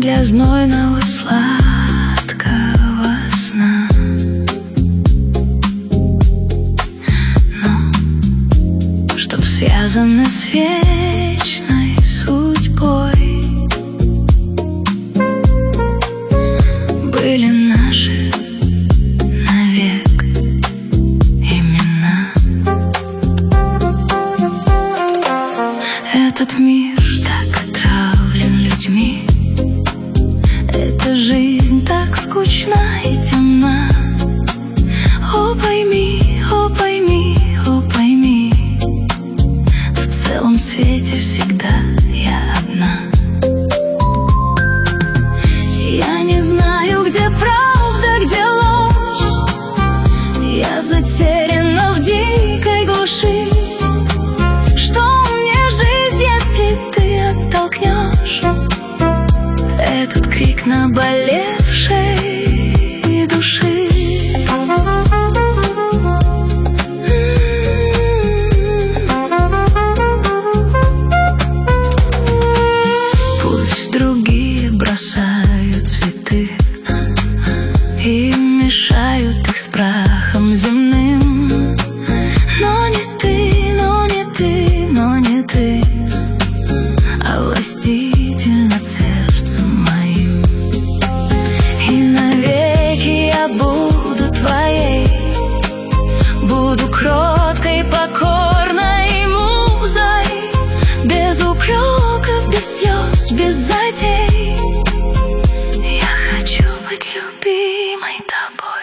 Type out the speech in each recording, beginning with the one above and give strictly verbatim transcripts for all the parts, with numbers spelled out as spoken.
для знойного сладкого сна. Но чтоб связаны с вечной судьбой были наши навек имена. Этот мир так отравлен людьми, эта жизнь так скучна и темна. О, пойми, о, пойми, о, пойми, в целом свете всегда я одна. Я не знаю, где правда, где ложь, я затеряна в дикой глуши. Что мне жизнь, если ты оттолкнешь этот крик наболевшей души? Пусть другие бросают цветы и мешают их с прахом земным, но не ты, но не ты, но не ты, а властитель над сердцем моим. И навеки я буду твоей, буду кроткой, покорной музой, без упреков, без слез, без затей. Я хочу быть любимой тобой.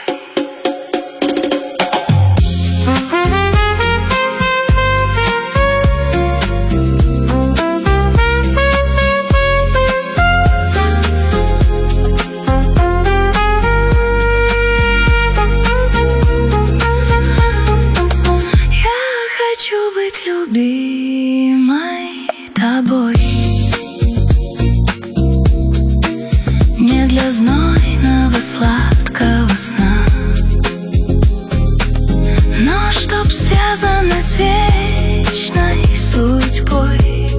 Хочу быть любимой тобой. Не для знойного сладкого сна, но чтоб связаны с вечной судьбой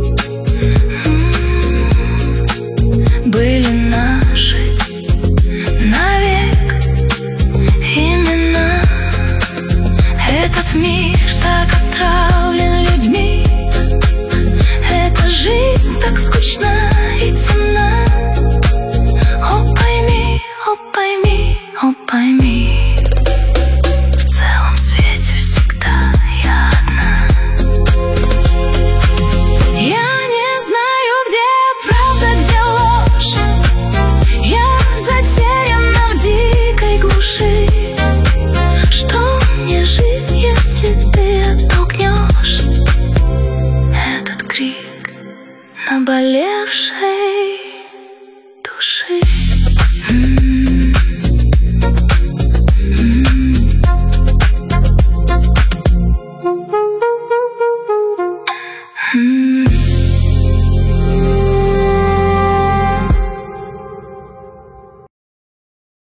были наши навек имена. Этот мир так отравлен людьми, эта жизнь так скучна и темна. О, пойми, о, пойми, о, пойми, в целом свете всегда я одна. Я не знаю, где правда, где ложь, я затеряна в дикой глуши. Что мне жизнь, если ты оттолкнешь этот крик наболевшей